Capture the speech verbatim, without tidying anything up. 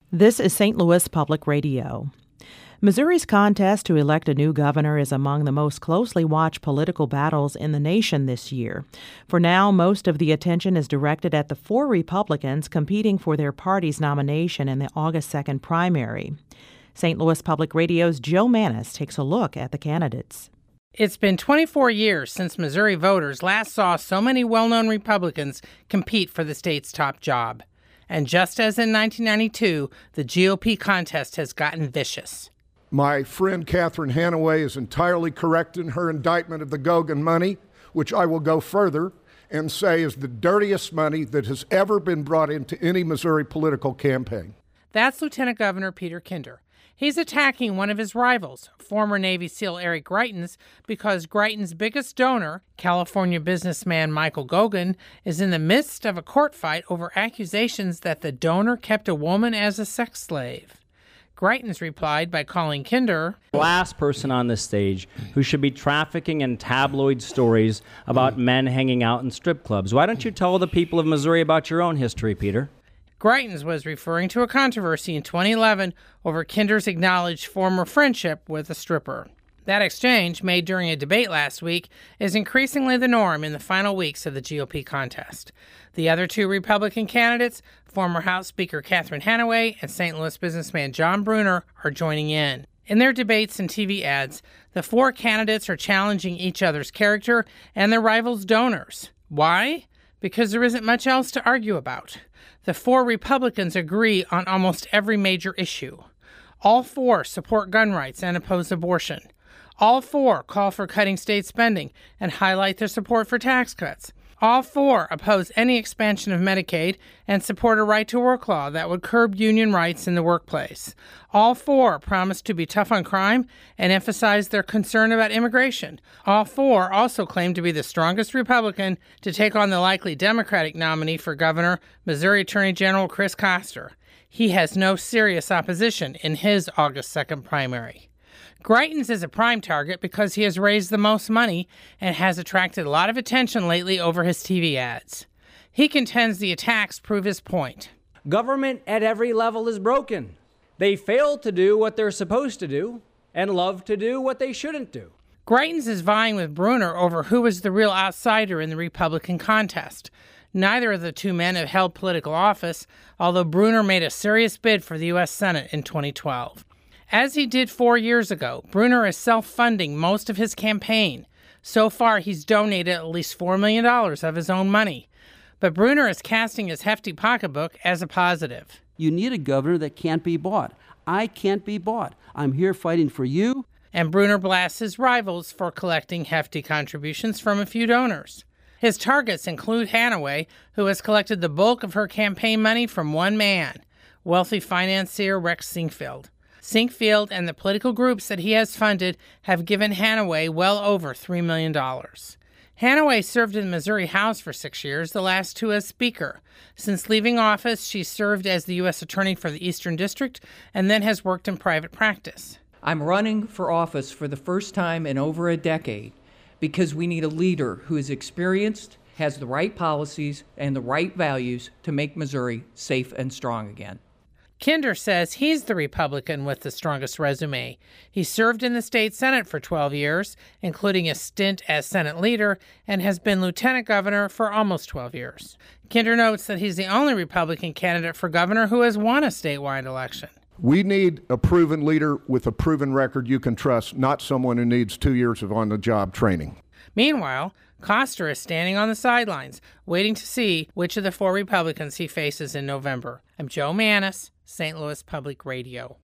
This is Saint Louis Public Radio. Missouri's contest to elect a new governor is among the most closely watched political battles in the nation this year. For now, most of the attention is directed at the four Republicans competing for their party's nomination in the August second primary. Saint Louis Public Radio's Joe Mannis takes a look at the candidates. It's been twenty-four years since Missouri voters last saw so many well-known Republicans compete for the state's top job. And just as in nineteen ninety-two, the G O P contest has gotten vicious. My friend Catherine Hanaway is entirely correct in her indictment of the Gogan money, which I will go further and say is the dirtiest money that has ever been brought into any Missouri political campaign. That's Lieutenant Governor Peter Kinder. He's attacking one of his rivals, former Navy SEAL Eric Greitens, because Greitens' biggest donor, California businessman Michael Gogan, is in the midst of a court fight over accusations that the donor kept a woman as a sex slave. Greitens replied by calling Kinder the last person on this stage who should be trafficking in tabloid stories about men hanging out in strip clubs. Why don't you tell the people of Missouri about your own history, Peter? Greitens was referring to a controversy in twenty eleven over Kinder's acknowledged former friendship with a stripper. That exchange, made during a debate last week, is increasingly the norm in the final weeks of the G O P contest. The other two Republican candidates, former House Speaker Catherine Hanaway and Saint Louis businessman John Brunner, are joining in. In their debates and T V ads, the four candidates are challenging each other's character and their rivals' donors. Why? Because there isn't much else to argue about. The four Republicans agree on almost every major issue. All four support gun rights and oppose abortion. All four call for cutting state spending and highlight their support for tax cuts. All four oppose any expansion of Medicaid and support a right-to-work law that would curb union rights in the workplace. All four promise to be tough on crime and emphasize their concern about immigration. All four also claim to be the strongest Republican to take on the likely Democratic nominee for governor, Missouri Attorney General Chris Koster. He has no serious opposition in his August second primary. Greitens is a prime target because he has raised the most money and has attracted a lot of attention lately over his T V ads. He contends the attacks prove his point. Government at every level is broken. They fail to do what they're supposed to do and love to do what they shouldn't do. Greitens is vying with Brunner over who is the real outsider in the Republican contest. Neither of the two men have held political office, although Brunner made a serious bid for the U S Senate in twenty twelve. As he did four years ago, Brunner is self-funding most of his campaign. So far, he's donated at least four million dollars of his own money. But Brunner is casting his hefty pocketbook as a positive. You need a governor that can't be bought. I can't be bought. I'm here fighting for you. And Brunner blasts his rivals for collecting hefty contributions from a few donors. His targets include Hanaway, who has collected the bulk of her campaign money from one man, wealthy financier Rex Sinquefield. Sinquefield and the political groups that he has funded have given Hanaway well over three million dollars. Hanaway served in the Missouri House for six years, the last two as Speaker. Since leaving office, she served as the U S Attorney for the Eastern District and then has worked in private practice. I'm running for office for the first time in over a decade because we need a leader who is experienced, has the right policies, and the right values to make Missouri safe and strong again. Kinder says he's the Republican with the strongest resume. He served in the state Senate for twelve years, including a stint as Senate leader, and has been lieutenant governor for almost twelve years. Kinder notes that he's the only Republican candidate for governor who has won a statewide election. We need a proven leader with a proven record you can trust, not someone who needs two years of on-the-job training. Meanwhile, Koster is standing on the sidelines, waiting to see which of the four Republicans he faces in November. I'm Joe Mannis, Saint Louis Public Radio.